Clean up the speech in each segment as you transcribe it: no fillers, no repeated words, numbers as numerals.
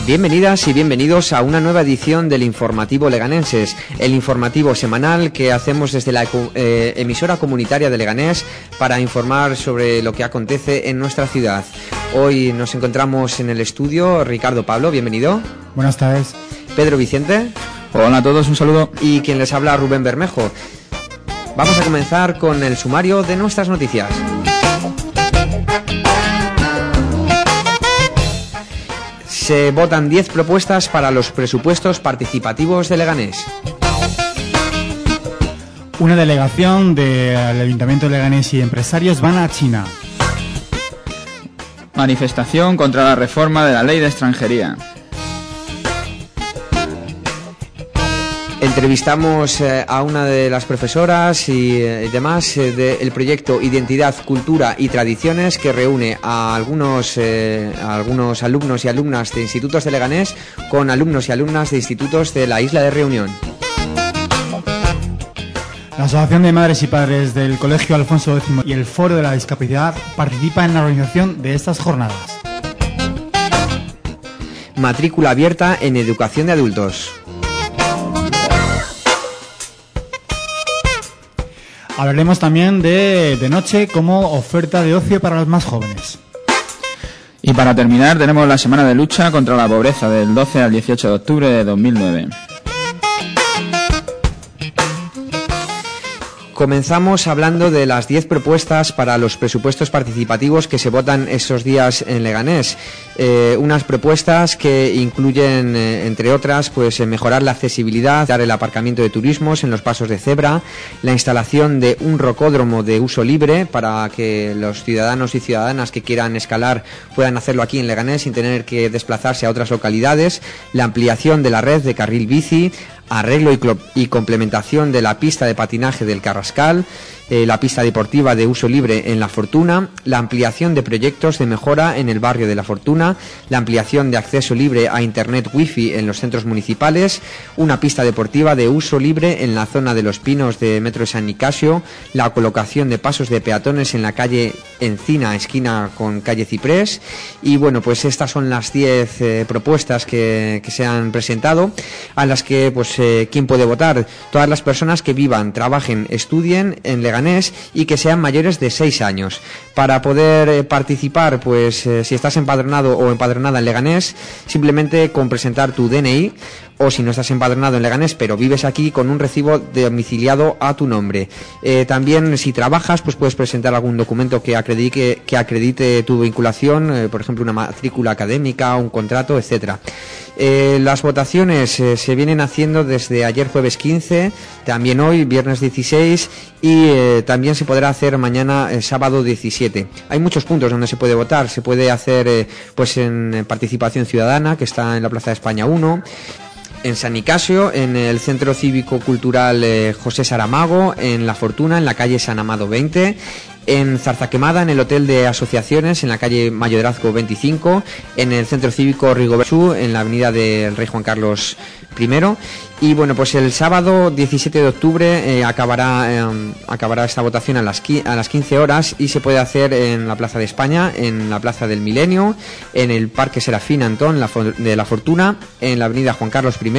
Bienvenidas y bienvenidos a una nueva edición del Informativo Leganenses, el informativo semanal que hacemos desde la emisora comunitaria de Leganés para informar sobre lo que acontece en nuestra ciudad. Hoy nos encontramos en el estudio Ricardo Pablo, bienvenido. Buenas tardes. Pedro Vicente. Hola a todos, un saludo. Y quien les habla, Rubén Bermejo. Vamos a comenzar con el sumario de nuestras noticias. Se votan 10 propuestas para los presupuestos participativos de Leganés. Una delegación del Ayuntamiento de Leganés y empresarios van a China. Manifestación contra la reforma de la ley de extranjería. Entrevistamos a una de las profesoras y demás del proyecto Identidad, Cultura y Tradiciones, que reúne a algunos alumnos y alumnas de institutos de Leganés con alumnos y alumnas de institutos de la isla de Reunión. La Asociación de Madres y Padres del Colegio Alfonso X y el Foro de la Discapacidad participan en la organización de estas jornadas. Matrícula abierta en educación de adultos. Hablaremos también de noche como oferta de ocio para los más jóvenes. Y para terminar tenemos la semana de lucha contra la pobreza del 12 al 18 de octubre de 2009. Comenzamos hablando de las 10 propuestas para los presupuestos participativos que se votan estos días en Leganés. Unas propuestas que incluyen, entre otras, pues mejorar la accesibilidad, dar el aparcamiento de turismos en los pasos de cebra, la instalación de un rocódromo de uso libre para que los ciudadanos y ciudadanas que quieran escalar puedan hacerlo aquí en Leganés sin tener que desplazarse a otras localidades, la ampliación de la red de carril bici, arreglo y complementación de la pista de patinaje del Carrascal, la pista deportiva de uso libre en La Fortuna, la ampliación de proyectos de mejora en el barrio de La Fortuna, la ampliación de acceso libre a internet wifi en los centros municipales, una pista deportiva de uso libre en la zona de Los Pinos de Metro de San Nicasio, la colocación de pasos de peatones en la calle Encina, esquina con calle Ciprés. Y bueno, pues estas son las 10 propuestas que se han presentado, a las que pues ¿quién puede votar? Todas las personas que vivan, trabajen, estudien en Leganés y que sean mayores de 6 años. Para poder participar, pues si estás empadronado o empadronada en Leganés, simplemente con presentar tu DNI, o si no estás empadronado en Leganés pero vives aquí, con un recibo domiciliado a tu nombre. También si trabajas, pues puedes presentar algún documento que acredite tu vinculación, por ejemplo una matrícula académica, un contrato, etcétera. Las votaciones se vienen haciendo desde ayer jueves 15, también hoy viernes 16 y también se podrá hacer mañana sábado 17. Hay muchos puntos donde se puede votar. Se puede hacer pues en Participación Ciudadana, que está en la Plaza de España 1, en San Nicasio, en el Centro Cívico Cultural José Saramago, en La Fortuna, en la calle San Amado 20, en Zarzaquemada, en el Hotel de Asociaciones, en la calle Mayorazgo 25, en el Centro Cívico Rigobertú, en la avenida del Rey Juan Carlos I. Y bueno, pues el sábado 17 de octubre acabará esta votación a las 15 horas y se puede hacer en la Plaza de España, en la Plaza del Milenio, en el Parque Serafín Antón de La Fortuna, en la avenida Juan Carlos I,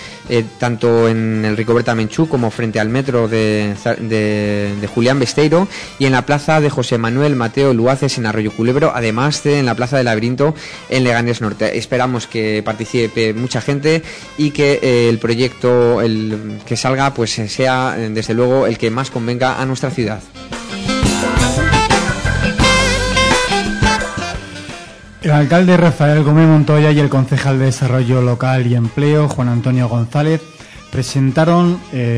tanto en el Rigoberta Menchú como frente al metro de Julián Besteiro, y en la Plaza de José Manuel Mateo Luaces en Arroyo Culebro, además de en la Plaza del Laberinto en Leganés Norte. Esperamos que participe mucha gente y que el proyecto que salga pues sea desde luego el que más convenga a nuestra ciudad. El alcalde Rafael Gómez Montoya y el concejal de Desarrollo Local y Empleo, Juan Antonio González, presentaron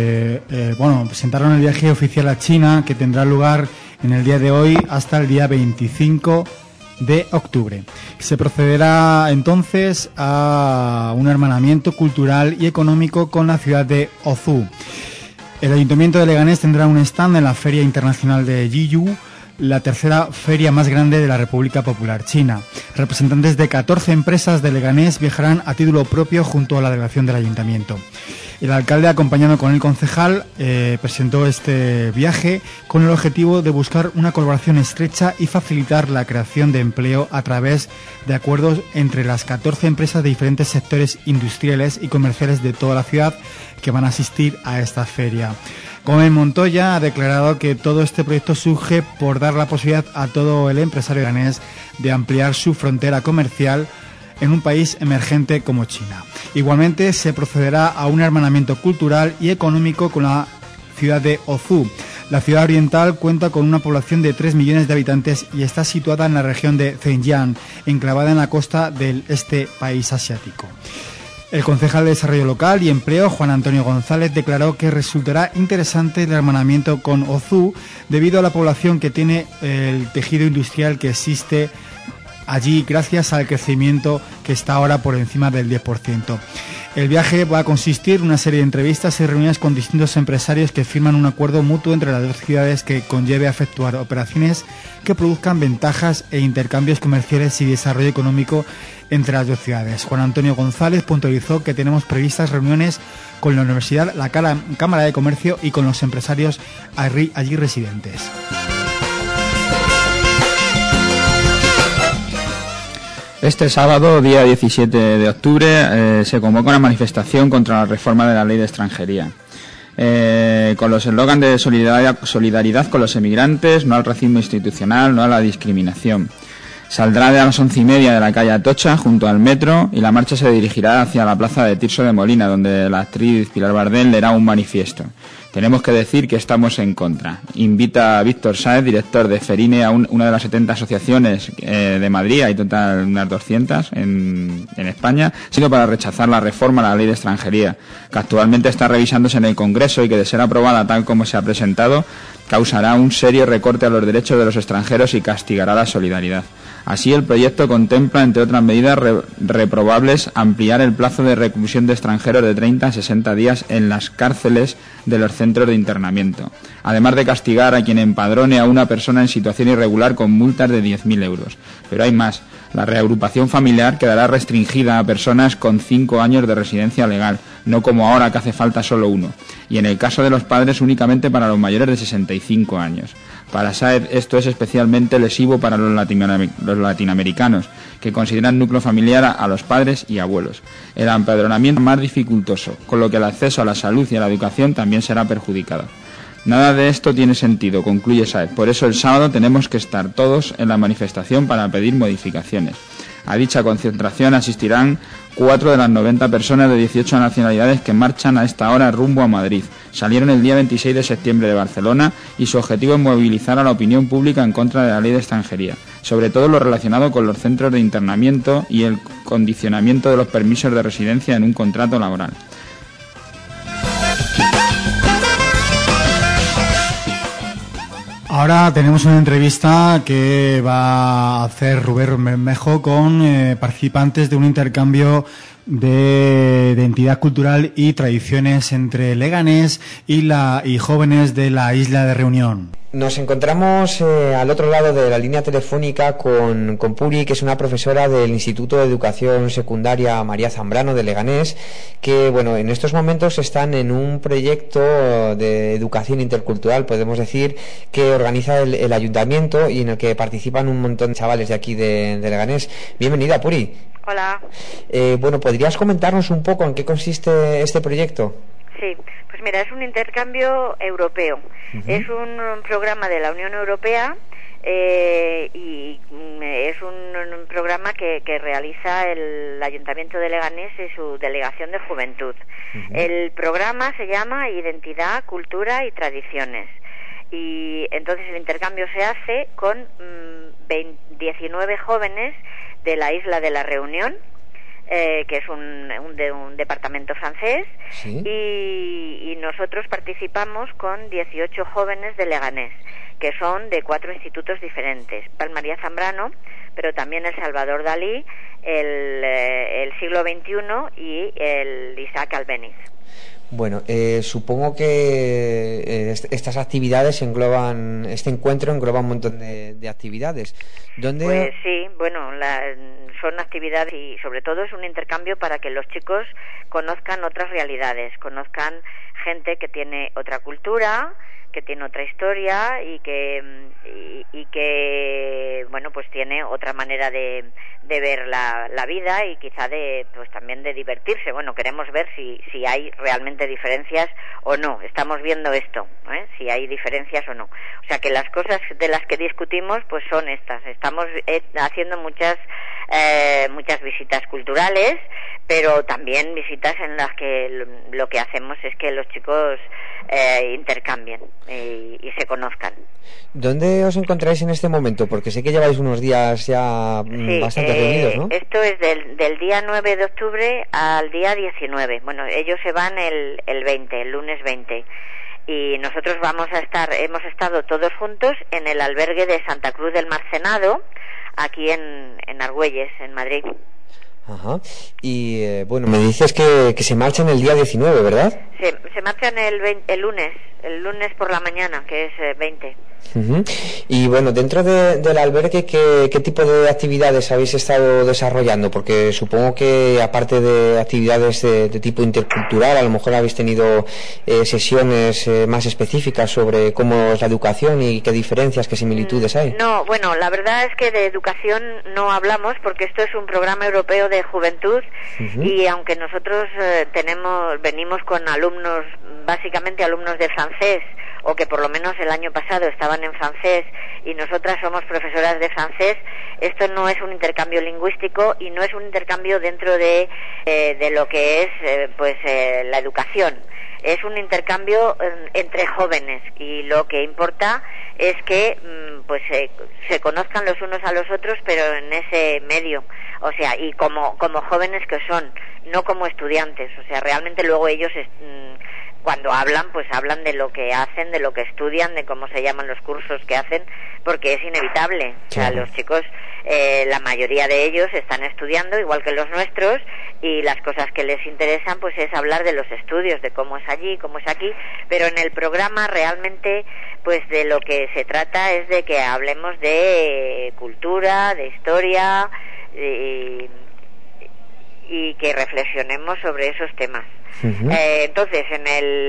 el viaje oficial a China, que tendrá lugar en el día de hoy hasta el día 25 de octubre. Se procederá entonces a un hermanamiento cultural y económico con la ciudad de Ozú. El Ayuntamiento de Leganés tendrá un stand en la Feria Internacional de Yiyu, la tercera feria más grande de la República Popular China. Representantes de 14 empresas de Leganés viajarán a título propio junto a la delegación del Ayuntamiento. El alcalde, acompañado con el concejal, presentó este viaje con el objetivo de buscar una colaboración estrecha y facilitar la creación de empleo a través de acuerdos entre las 14 empresas de diferentes sectores industriales y comerciales de toda la ciudad que van a asistir a esta feria. Gómez Montoya ha declarado que todo este proyecto surge por dar la posibilidad a todo el empresario leganés de ampliar su frontera comercial en un país emergente como China. Igualmente se procederá a un hermanamiento cultural y económico con la ciudad de Ozhou. La ciudad oriental cuenta con una población de 3 millones de habitantes y está situada en la región de Zhejiang, enclavada en la costa del este país asiático. El concejal de Desarrollo Local y Empleo, Juan Antonio González, declaró que resultará interesante el hermanamiento con Ozhou debido a la población que tiene el tejido industrial que existe allí gracias al crecimiento que está ahora por encima del 10%. El viaje va a consistir en una serie de entrevistas y reuniones con distintos empresarios que firman un acuerdo mutuo entre las dos ciudades que conlleve a efectuar operaciones que produzcan ventajas e intercambios comerciales y desarrollo económico entre las dos ciudades. Juan Antonio González puntualizó que tenemos previstas reuniones con la universidad, la Cámara de Comercio y con los empresarios allí residentes. Este sábado, día 17 de octubre, se convoca una manifestación contra la reforma de la ley de extranjería. Con los eslogans de solidaridad con los emigrantes, no al racismo institucional, no a la discriminación. Saldrá de las 11:30 de la calle Atocha, junto al metro, y la marcha se dirigirá hacia la plaza de Tirso de Molina, donde la actriz Pilar Bardén leerá un manifiesto. Tenemos que decir que estamos en contra. Invita a Víctor Sáez, director de Ferine, a una de las 70 asociaciones de Madrid, hay total unas 200 en España, sino para rechazar la reforma a la ley de extranjería, que actualmente está revisándose en el Congreso y que, de ser aprobada tal como se ha presentado, causará un serio recorte a los derechos de los extranjeros y castigará la solidaridad. Así, el proyecto contempla, entre otras medidas reprobables, ampliar el plazo de reclusión de extranjeros de 30 a 60 días en las cárceles de los centros de internamiento, además de castigar a quien empadrone a una persona en situación irregular con multas de 10.000 euros. Pero hay más. La reagrupación familiar quedará restringida a personas con 5 años de residencia legal, no como ahora, que hace falta solo 1, y en el caso de los padres únicamente para los mayores de 65 años. Para Sáez esto es especialmente lesivo para los latinoamericanos, que consideran núcleo familiar a los padres y abuelos. El empadronamiento es más dificultoso, con lo que el acceso a la salud y a la educación también será perjudicado. Nada de esto tiene sentido, concluye Sáez. Por eso el sábado tenemos que estar todos en la manifestación para pedir modificaciones. A dicha concentración asistirán 4 de las 90 personas de 18 nacionalidades que marchan a esta hora rumbo a Madrid. Salieron el día 26 de septiembre de Barcelona y su objetivo es movilizar a la opinión pública en contra de la ley de extranjería, sobre todo lo relacionado con los centros de internamiento y el condicionamiento de los permisos de residencia en un contrato laboral. Ahora tenemos una entrevista que va a hacer Rubén Bermejo con participantes de un intercambio de identidad cultural y tradiciones entre Leganés y jóvenes de la isla de Reunión. Nos encontramos al otro lado de la línea telefónica con Puri, que es una profesora del Instituto de Educación Secundaria María Zambrano de Leganés, que bueno, en estos momentos están en un proyecto de educación intercultural, podemos decir, que organiza el ayuntamiento y en el que participan un montón de chavales de aquí de Leganés. Bienvenida, Puri. Hola. Bueno, ¿podrías comentarnos un poco en qué consiste este proyecto? Sí, pues mira, es un intercambio europeo. Uh-huh. Es un programa de la Unión Europea y es un programa que realiza el Ayuntamiento de Leganés y su Delegación de Juventud. Uh-huh. El programa se llama Identidad, Cultura y Tradiciones. Y entonces el intercambio se hace con 19 jóvenes de la isla de la Reunión, que es un departamento francés, ¿sí? Y nosotros participamos con 18 jóvenes de Leganés, que son de 4 institutos diferentes: María Zambrano, pero también el Salvador Dalí, el Siglo XXI y el Isaac Albéniz. Bueno, supongo que estas actividades engloban, este encuentro engloba un montón de actividades. ¿Dónde? Pues sí, bueno, son actividades y sobre todo es un intercambio para que los chicos conozcan otras realidades, conozcan gente que tiene otra cultura, que tiene otra historia y que bueno, pues tiene otra manera de ver la vida y quizá pues también de divertirse. Bueno, queremos ver si hay realmente diferencias o no. Estamos viendo esto, si hay diferencias o no. O sea que las cosas de las que discutimos pues son estas. Estamos haciendo muchas visitas culturales, pero también visitas en las que lo que hacemos es que los chicos intercambien y se conozcan. ¿Dónde os encontráis en este momento? Porque sé que lleváis unos días ya bastante reunidos, ¿no? Esto es del día 9 de octubre al día 19. Bueno, ellos se van el 20, el lunes 20. Y nosotros hemos estado todos juntos en el albergue de Santa Cruz del Marcenado, aquí en Argüelles, en Madrid. Ajá. Y bueno, me dices que se marchan el día 19, ¿verdad? Se marchan el lunes por la mañana, que es 20. Uh-huh. Y bueno, dentro del albergue, ¿qué tipo de actividades habéis estado desarrollando? Porque supongo que aparte de actividades de tipo intercultural, a lo mejor habéis tenido sesiones más específicas sobre cómo es la educación y qué diferencias, qué similitudes hay. No, bueno, la verdad es que de educación no hablamos porque esto es un programa europeo de juventud. Uh-huh. Y aunque nosotros venimos con alumnos, básicamente alumnos de francés, o que por lo menos el año pasado estaban en francés y nosotras somos profesoras de francés, esto no es un intercambio lingüístico y no es un intercambio dentro de lo que es la educación. Es un intercambio entre jóvenes y lo que importa es que se conozcan los unos a los otros, pero en ese medio, o sea, y como jóvenes que son, no como estudiantes, o sea, realmente luego ellos cuando hablan, pues hablan de lo que hacen, de lo que estudian, de cómo se llaman los cursos que hacen, porque es inevitable. O sea, los chicos, la mayoría de ellos están estudiando, igual que los nuestros, y las cosas que les interesan, pues es hablar de los estudios, de cómo es allí, cómo es aquí, pero en el programa realmente, pues de lo que se trata es de que hablemos de cultura, de historia, y que reflexionemos sobre esos temas. Uh-huh. Entonces en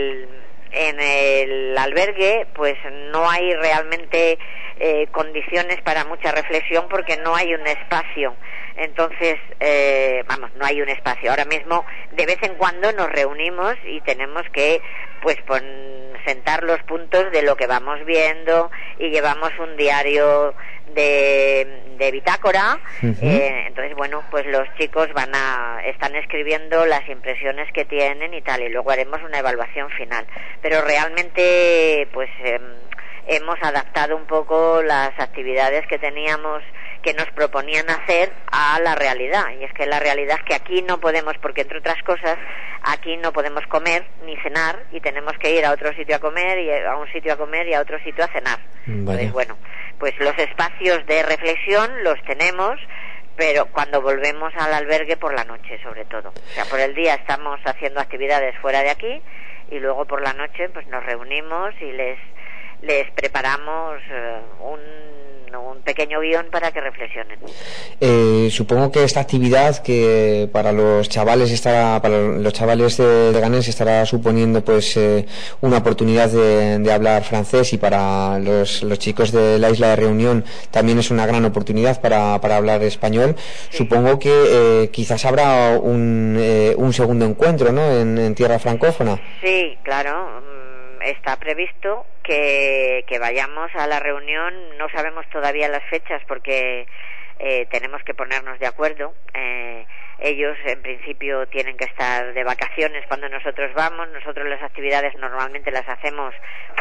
el albergue pues no hay realmente condiciones para mucha reflexión porque no hay un espacio. Entonces no hay un espacio. Ahora mismo de vez en cuando nos reunimos y tenemos que pues sentar los puntos de lo que vamos viendo y llevamos un diario de bitácora. Uh-huh. Entonces bueno, pues los chicos están escribiendo las impresiones que tienen y tal, y luego haremos una evaluación final, pero realmente pues hemos adaptado un poco las actividades que teníamos, que nos proponían hacer, a la realidad. Y es que la realidad es que aquí no podemos, porque entre otras cosas aquí no podemos comer ni cenar y tenemos que ir a otro sitio a comer y a un sitio a comer y a otro sitio a cenar. Vale. Entonces bueno, pues los espacios de reflexión los tenemos, pero cuando volvemos al albergue por la noche sobre todo. O sea, por el día estamos haciendo actividades fuera de aquí y luego por la noche pues nos reunimos y les preparamos un pequeño guión para que reflexionen. Supongo que esta actividad, que para los chavales de Leganés estará suponiendo pues una oportunidad de hablar francés, y para los chicos de la isla de Reunión también es una gran oportunidad para hablar español. Sí. Supongo que quizás habrá un segundo encuentro, ¿no?, en tierra francófona. Sí, claro. Está previsto que vayamos a la reunión. No sabemos todavía las fechas porque tenemos que ponernos de acuerdo. Ellos en principio tienen que estar de vacaciones cuando nosotros vamos. Nosotros las actividades normalmente las hacemos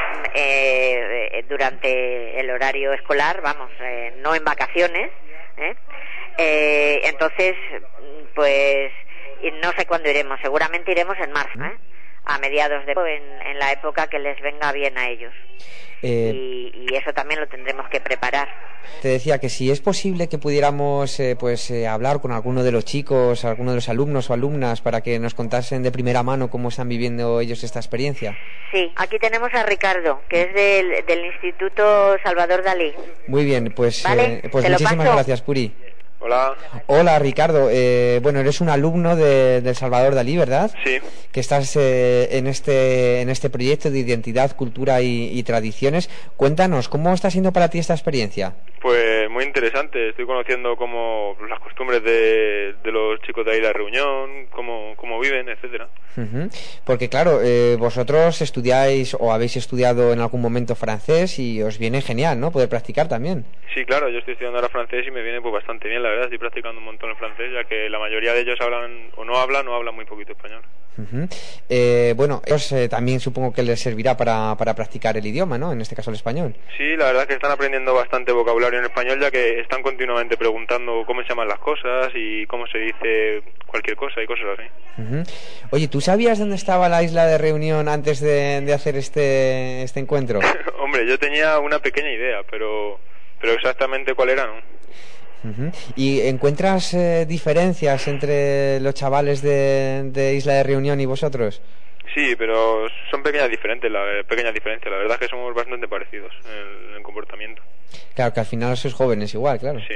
durante el horario escolar, no en vacaciones. Entonces, pues no sé cuándo iremos. Seguramente iremos en marzo, a mediados en la época que les venga bien a ellos. Y eso también lo tendremos que preparar. Te decía que si es posible que pudiéramos hablar con alguno de los chicos, alguno de los alumnos o alumnas, para que nos contasen de primera mano cómo están viviendo ellos esta experiencia. Sí, aquí tenemos a Ricardo, que es del Instituto Salvador Dalí. Muy bien, pues, ¿Vale? pues muchísimas gracias, Puri. Hola. Hola, Ricardo. Bueno, eres un alumno del Salvador Dalí, ¿verdad? Sí. Que estás en este proyecto de identidad, cultura y tradiciones. Cuéntanos, ¿cómo está siendo para ti esta experiencia? Pues muy interesante. Estoy conociendo cómo las costumbres de los chicos de ahí la Reunión, cómo viven, etcétera. Uh-huh. Porque claro, vosotros estudiáis o habéis estudiado en algún momento francés y os viene genial, ¿no? Poder practicar también. Sí, claro. Yo estoy estudiando ahora francés y me viene pues bastante bien, la verdad. Estoy practicando un montón el francés, ya que la mayoría de ellos hablan o no hablan muy poquito español. Uh-huh. Bueno, también supongo que les servirá para practicar el idioma, ¿no? En este caso el español. Sí, la verdad es que están aprendiendo bastante vocabulario en español, ya que están continuamente preguntando cómo se llaman las cosas y cómo se dice cualquier cosa y cosas así. Uh-huh. Oye, ¿tú sabías dónde estaba la isla de Reunión antes de hacer este encuentro? Hombre, yo tenía una pequeña idea, pero exactamente cuál era, ¿no? Uh-huh. ¿Y encuentras diferencias entre los chavales de Isla de Reunión y vosotros? Sí, pero son pequeñas diferencias. La verdad es que somos bastante parecidos en el comportamiento. Claro, que al final sois jóvenes igual, claro. Sí.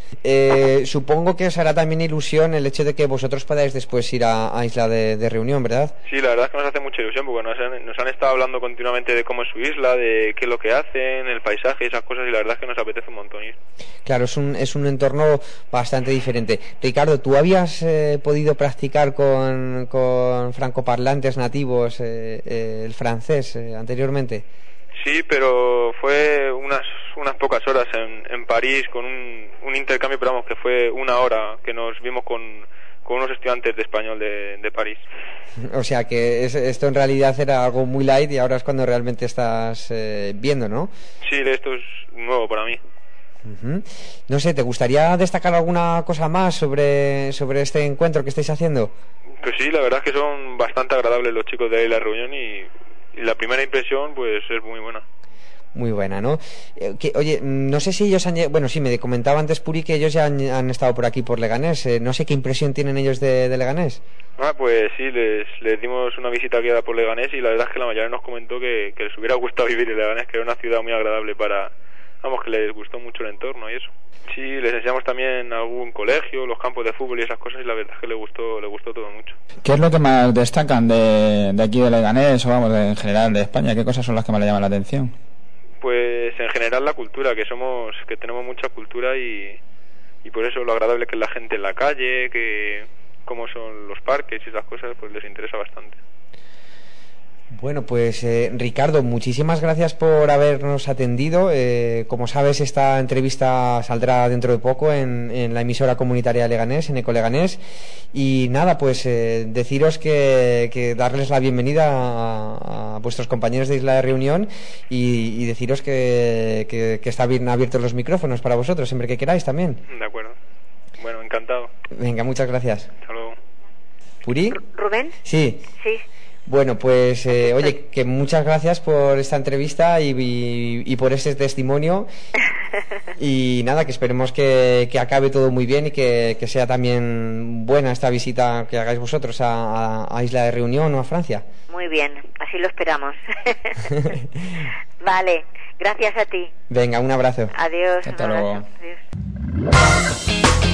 Supongo que os hará también ilusión el hecho de que vosotros podáis después ir a Isla de Reunión, ¿verdad? Sí, la verdad es que nos hace mucha ilusión porque nos han estado hablando continuamente de cómo es su isla, de qué es lo que hacen, el paisaje y esas cosas, y la verdad es que nos apetece un montón ir. Claro, es un entorno bastante diferente. Ricardo, ¿tú habías podido practicar con francoparlantes nativos el francés anteriormente? Sí, pero fue unas pocas horas en París con un intercambio, pero vamos, que fue una hora que nos vimos con unos estudiantes de español de París. O sea que esto en realidad era algo muy light y ahora es cuando realmente estás viendo, ¿no? Sí, esto es nuevo para mí. Uh-huh. No sé, ¿te gustaría destacar alguna cosa más sobre este encuentro que estáis haciendo? Pues sí, la verdad es que son bastante agradables los chicos de ahí la reunión y la primera impresión pues es muy buena. Muy buena, ¿no? Oye, no sé si ellos bueno, sí, me comentaba antes Puri que ellos ya han estado por aquí, por Leganés. No sé qué impresión tienen ellos de Leganés. Pues sí, les dimos una visita guiada por Leganés y la verdad es que la mayoría nos comentó que les hubiera gustado vivir en Leganés, que era una ciudad muy agradable que les gustó mucho el entorno y eso. Sí, les enseñamos también algún colegio, los campos de fútbol y esas cosas, y la verdad es que les gustó todo mucho. ¿Qué es lo que más destacan de aquí de Leganés o en general de España? ¿Qué cosas son las que más le llaman la atención? Pues en general la cultura, que tenemos mucha cultura y por eso lo agradable que es la gente en la calle, que cómo son los parques y esas cosas, pues les interesa bastante. Bueno, pues Ricardo, muchísimas gracias por habernos atendido. Como sabes, esta entrevista saldrá dentro de poco en la emisora comunitaria de Leganés, en Ecoleganés. Y nada, pues deciros que darles la bienvenida a vuestros compañeros de Isla de Reunión y deciros que está bien abiertos los micrófonos para vosotros, siempre que queráis también. De acuerdo. Bueno, encantado. Venga, muchas gracias. Hasta luego. ¿Puri? ¿Rubén? Sí. Sí. Bueno, pues oye, que muchas gracias por esta entrevista y por ese testimonio y nada, que esperemos que acabe todo muy bien y que sea también buena esta visita que hagáis vosotros a Isla de Reunión o a Francia. Muy bien, así lo esperamos. Vale, gracias a ti. Venga, un abrazo. Adiós. Hasta luego. Adiós.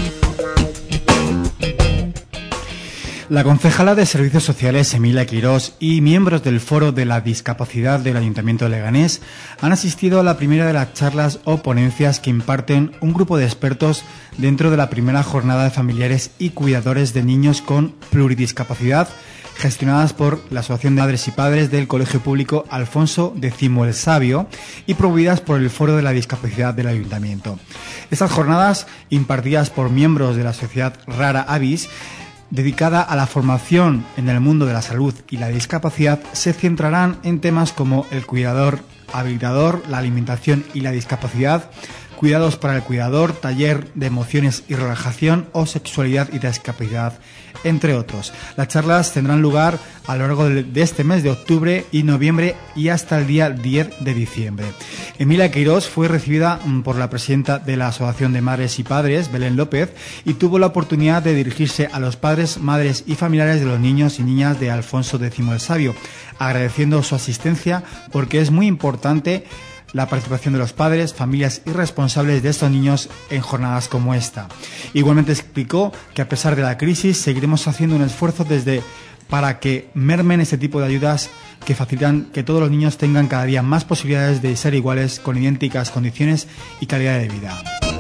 La concejala de Servicios Sociales, Emilia Quirós, y miembros del Foro de la Discapacidad del Ayuntamiento de Leganés han asistido a la primera de las charlas o ponencias que imparten un grupo de expertos dentro de la primera jornada de familiares y cuidadores de niños con pluridiscapacidad, gestionadas por la Asociación de Madres y Padres del Colegio Público Alfonso X el Sabio y promovidas por el Foro de la Discapacidad del Ayuntamiento. Estas jornadas, impartidas por miembros de la Sociedad Rara Avis, dedicada a la formación en el mundo de la salud y la discapacidad, se centrarán en temas como el cuidador habilitador, la alimentación y la discapacidad, cuidados para el cuidador, taller de emociones y relajación o sexualidad y discapacidad, entre otros. Las charlas tendrán lugar a lo largo de este mes de octubre y noviembre y hasta el día 10 de diciembre. Emilia Queirós fue recibida por la presidenta de la Asociación de Madres y Padres, Belén López, y tuvo la oportunidad de dirigirse a los padres, madres y familiares de los niños y niñas de Alfonso X el Sabio, agradeciendo su asistencia porque es muy importante la participación de los padres, familias y responsables de estos niños en jornadas como esta. Igualmente explicó que a pesar de la crisis seguiremos haciendo un esfuerzo para que mermen este tipo de ayudas que facilitan que todos los niños tengan cada día más posibilidades de ser iguales con idénticas condiciones y calidad de vida.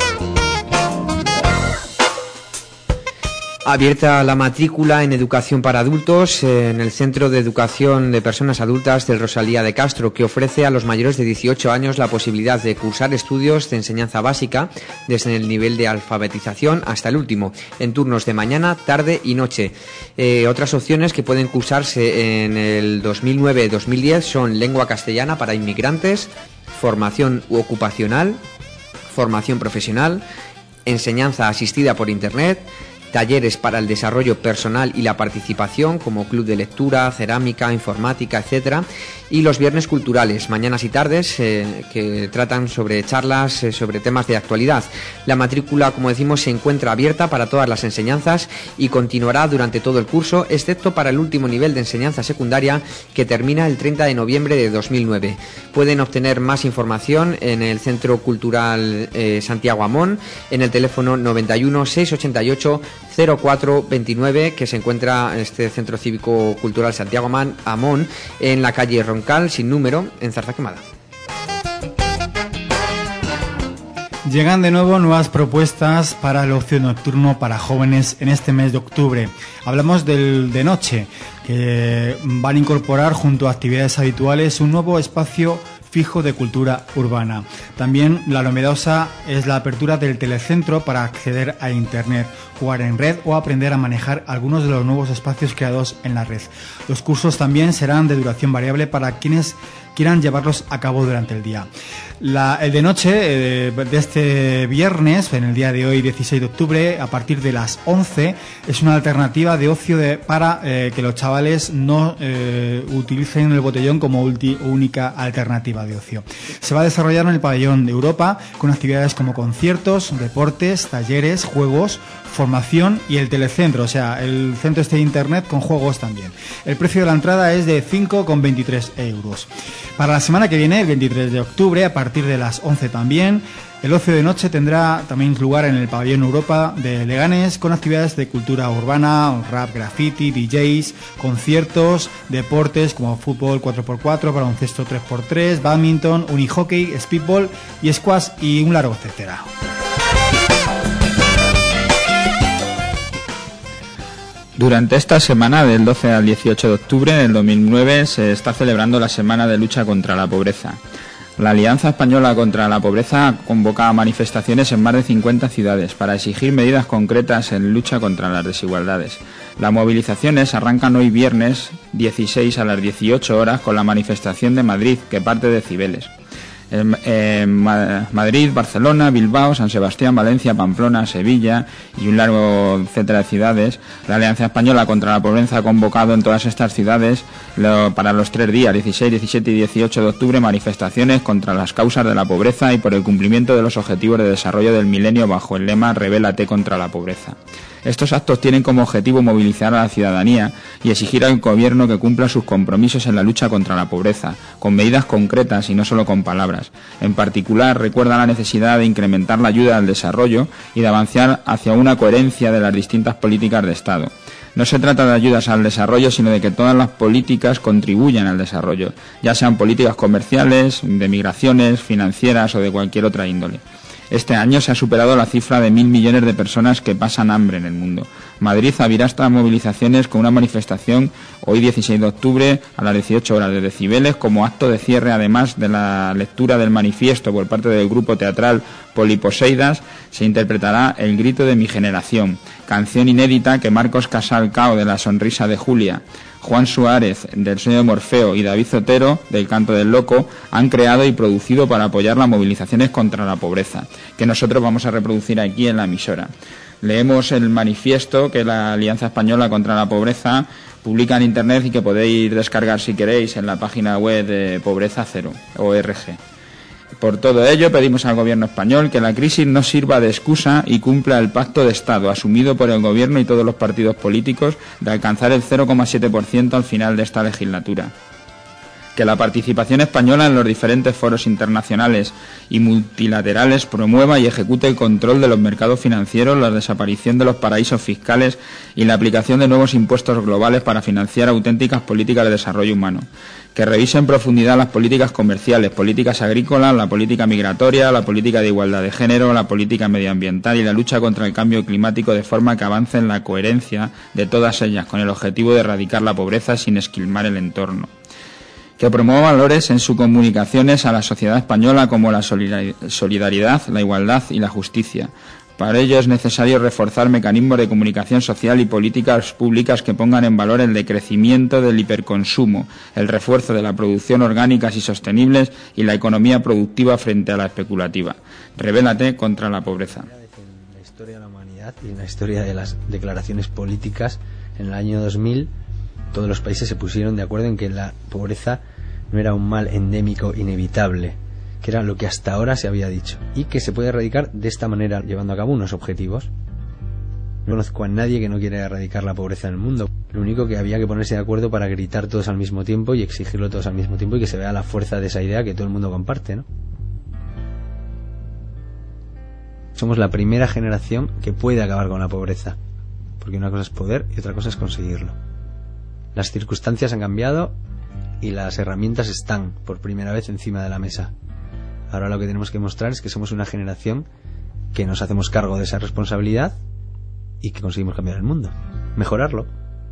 Abierta la matrícula en educación para adultos en el Centro de Educación de Personas Adultas del Rosalía de Castro, que ofrece a los mayores de 18 años la posibilidad de cursar estudios de enseñanza básica desde el nivel de alfabetización hasta el último, en turnos de mañana, tarde y noche. Otras opciones que pueden cursarse en el 2009-2010 son lengua castellana para inmigrantes, formación ocupacional, formación profesional, enseñanza asistida por Internet, talleres para el desarrollo personal y la participación como club de lectura, cerámica, informática, etcétera, y los viernes culturales, mañanas y tardes, que tratan sobre charlas sobre temas de actualidad. La matrícula, como decimos, se encuentra abierta para todas las enseñanzas y continuará durante todo el curso, excepto para el último nivel de enseñanza secundaria, que termina el 30 de noviembre de 2009. Pueden obtener más información en el Centro Cultural Santiago Amón, en el teléfono 91 688 0429, que se encuentra este Centro Cívico Cultural Santiago Amón en la calle Roncal, sin número, en Zarza Quemada. Llegan de nuevo nuevas propuestas para el ocio nocturno para jóvenes en este mes de octubre. Hablamos del de noche, que van a incorporar junto a actividades habituales un nuevo espacio fijo de cultura urbana. También la novedosa es la apertura del telecentro para acceder a Internet, jugar en red o aprender a manejar algunos de los nuevos espacios creados en la red. Los cursos también serán de duración variable para quienes quieran llevarlos a cabo durante el día. El de noche de este viernes, en el día de hoy, 16 de octubre, a partir de las 11, es una alternativa de ocio para que los chavales no utilicen el botellón como única alternativa de ocio. Se va a desarrollar en el pabellón de Europa con actividades como conciertos, deportes, talleres, juegos, formación y el telecentro, o sea, el centro de Internet con juegos también. El precio de la entrada es de 5,23 euros. Para la semana que viene, el 23 de octubre, a partir de las 11 también, el ocio de noche tendrá también lugar en el pabellón Europa de Leganés con actividades de cultura urbana, rap, graffiti, DJs, conciertos, deportes como fútbol 4x4, baloncesto 3x3, badminton, unihockey, speedball y squash y un largo etcétera. Durante esta semana, del 12 al 18 de octubre del 2009, se está celebrando la Semana de Lucha contra la Pobreza. La Alianza Española contra la Pobreza convoca manifestaciones en más de 50 ciudades para exigir medidas concretas en lucha contra las desigualdades. Las movilizaciones arrancan hoy viernes 16 a las 18 horas con la manifestación de Madrid, que parte de Cibeles. Madrid, Barcelona, Bilbao, San Sebastián, Valencia, Pamplona, Sevilla y un largo etcétera de ciudades. La Alianza Española contra la Pobreza ha convocado en todas estas ciudades para los 3 días, 16, 17 y 18 de octubre, manifestaciones contra las causas de la pobreza y por el cumplimiento de los objetivos de desarrollo del milenio bajo el lema Rebélate contra la pobreza. Estos actos tienen como objetivo movilizar a la ciudadanía y exigir al gobierno que cumpla sus compromisos en la lucha contra la pobreza, con medidas concretas y no solo con palabras. En particular, recuerda la necesidad de incrementar la ayuda al desarrollo y de avanzar hacia una coherencia de las distintas políticas de Estado. No se trata de ayudas al desarrollo, sino de que todas las políticas contribuyan al desarrollo, ya sean políticas comerciales, de migraciones, financieras o de cualquier otra índole. Este año se ha superado la cifra de 1.000 millones de personas que pasan hambre en el mundo. Madrid abrirá estas movilizaciones con una manifestación hoy 16 de octubre a las 18 horas de Decibeles, como acto de cierre, además de la lectura del manifiesto por parte del grupo teatral Poliposeidas. Se interpretará El grito de mi generación, canción inédita que Marcos Casal Cao de La sonrisa de Julia, Juan Suárez del Sueño de Morfeo y David Zotero del Canto del Loco han creado y producido para apoyar las movilizaciones contra la pobreza, que nosotros vamos a reproducir aquí en la emisora. Leemos el manifiesto que la Alianza Española contra la Pobreza publica en Internet y que podéis descargar si queréis en la página web de Pobreza Cero, ORG. Por todo ello, pedimos al Gobierno español que la crisis no sirva de excusa y cumpla el pacto de Estado asumido por el Gobierno y todos los partidos políticos de alcanzar el 0,7% al final de esta legislatura. Que la participación española en los diferentes foros internacionales y multilaterales promueva y ejecute el control de los mercados financieros, la desaparición de los paraísos fiscales y la aplicación de nuevos impuestos globales para financiar auténticas políticas de desarrollo humano. Que revise en profundidad las políticas comerciales, políticas agrícolas, la política migratoria, la política de igualdad de género, la política medioambiental y la lucha contra el cambio climático, de forma que avance en la coherencia de todas ellas con el objetivo de erradicar la pobreza sin esquilmar el entorno. Que promueva valores en sus comunicaciones a la sociedad española como la solidaridad, la igualdad y la justicia. Para ello es necesario reforzar mecanismos de comunicación social y políticas públicas que pongan en valor el decrecimiento del hiperconsumo, el refuerzo de la producción orgánicas y sostenibles y la economía productiva frente a la especulativa. Rebélate contra la pobreza. En la historia de la humanidad y en la historia de las declaraciones políticas, en el año 2000, todos los países se pusieron de acuerdo en que la pobreza no era un mal endémico inevitable, que era lo que hasta ahora se había dicho, y que se puede erradicar de esta manera, llevando a cabo unos objetivos. No conozco a nadie que no quiera erradicar la pobreza en el mundo. Lo único que había que ponerse de acuerdo para gritar todos al mismo tiempo y exigirlo todos al mismo tiempo y que se vea la fuerza de esa idea que todo el mundo comparte, ¿no? Somos la primera generación que puede acabar con la pobreza, porque una cosa es poder y otra cosa es conseguirlo. Las circunstancias han cambiado y las herramientas están por primera vez encima de la mesa. Ahora lo que tenemos que mostrar es que somos una generación que nos hacemos cargo de esa responsabilidad y que conseguimos cambiar el mundo, mejorarlo.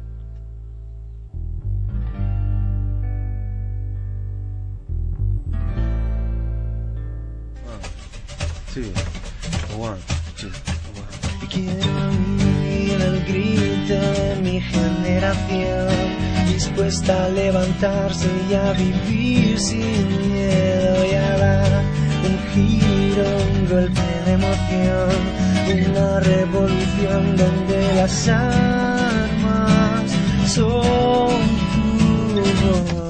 Quiero oír el grito de mi generación, dispuesta a levantarse y a vivir sin miedo, y a dar un giro, un golpe de emoción, una revolución donde las armas son tu voz.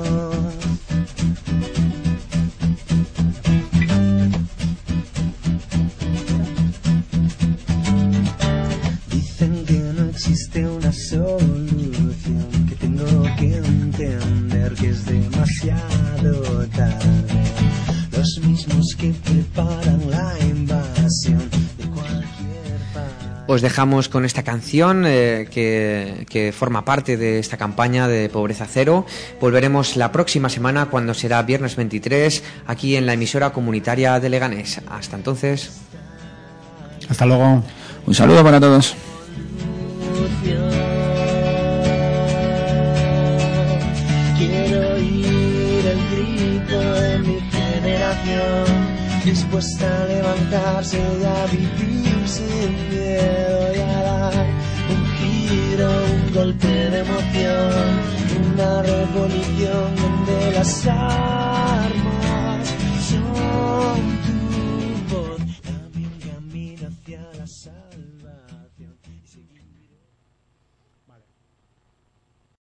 Dicen que no existe una solución, que tengo que entender que es demasiado tarde. Los mismos que preparan la invasión de cualquier país. Os dejamos con esta canción que forma parte de esta campaña de Pobreza Cero. Volveremos la próxima semana, cuando será viernes 23, aquí en la emisora comunitaria de Leganés. Hasta entonces. Hasta luego. Un saludo para todos. Quiero oír el grito de mi generación, dispuesta a levantarse y a vivir sin miedo, y a dar un giro, un golpe de emoción, una revolución donde las